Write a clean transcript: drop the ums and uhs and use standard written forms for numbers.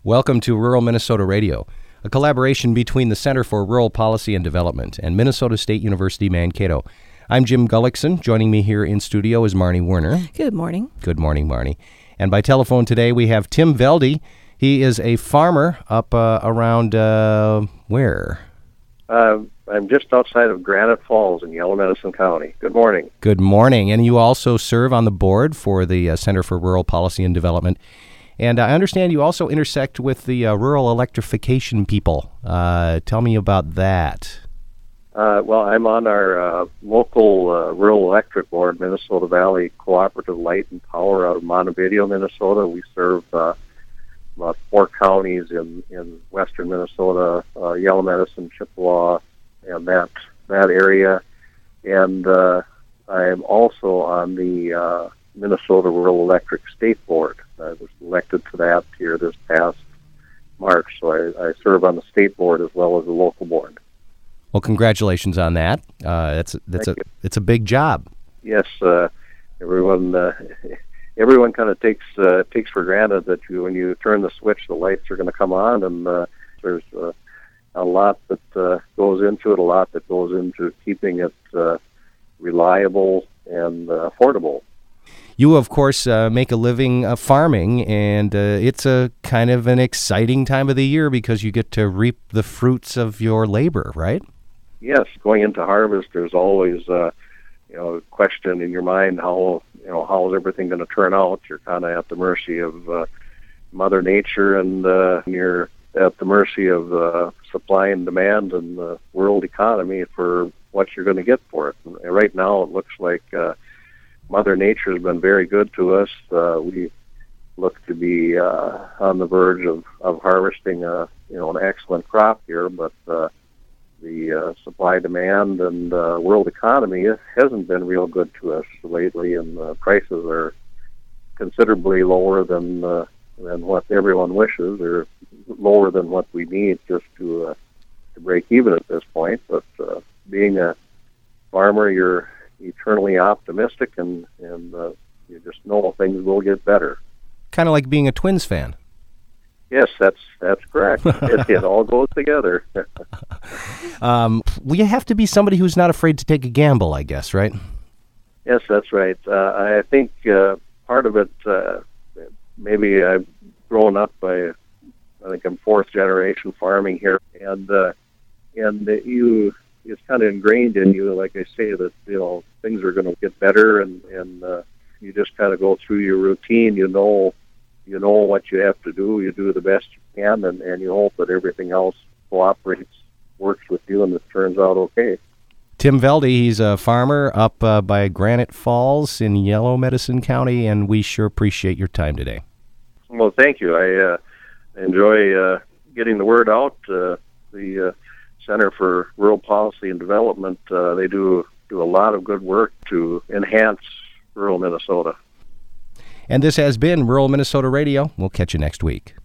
Welcome to Rural Minnesota Radio, a collaboration between the Center for Rural Policy and Development and Minnesota State University Mankato. I'm Jim Gullickson. Joining me here in studio is Marnie Werner. Good morning. Good morning, Marnie. And by telephone today we have Tim Velde. He is a farmer up around where? I'm just outside of Granite Falls in Yellow Medicine County. Good morning. Good morning. And you also serve on the board for the Center for Rural Policy and Development. And I understand you also intersect with the rural electrification people. Tell me about that. Well, I'm on our local rural electric board, Minnesota Valley Cooperative Light and Power out of Montevideo, Minnesota. We serve about 4 counties in western Minnesota, Yellow Medicine, Chippewa, and that area. And I am also on the Minnesota Rural Electric State Board. I was elected to that here this past March, so I serve on the state board as well as the local board. Well, congratulations on that. It's a big job. Yes, everyone kind of takes for granted that when you turn the switch, the lights are going to come on, and there's a lot that goes into it, a lot that goes into keeping it reliable and affordable. You, of course, make a living farming, and it's a kind of an exciting time of the year because you get to reap the fruits of your labor, right? Yes, going into harvest, there's always a question in your mind how is everything going to turn out. You're kind of at the mercy of Mother Nature, and you're at the mercy of supply and demand and the world economy for what you're going to get for it. And right now, it looks like Mother Nature has been very good to us. We look to be on the verge of harvesting an excellent crop here, but the supply demand and world economy hasn't been real good to us lately, and prices are considerably lower than what everyone wishes, or lower than what we need just to break even at this point. But being a farmer, you're eternally optimistic, and you just know things will get better. Kind of like being a Twins fan. Yes, that's correct. It all goes together. You have to be somebody who's not afraid to take a gamble, I guess, right? Yes, that's right. I think part of it, maybe I've grown up I think I'm 4th generation farming here, and it's kind of ingrained in you, like I say, that things are going to get better, and you just kind of go through your routine. You know what you have to do. You do the best you can, and you hope that everything else cooperates, works with you, and it turns out okay. Tim Velde, he's a farmer up by Granite Falls in Yellow Medicine County, and we sure appreciate your time today. Well, thank you. I enjoy getting the word out. The Center for Rural Policy and Development, they do a lot of good work to enhance rural Minnesota. And this has been Rural Minnesota Radio. We'll catch you next week.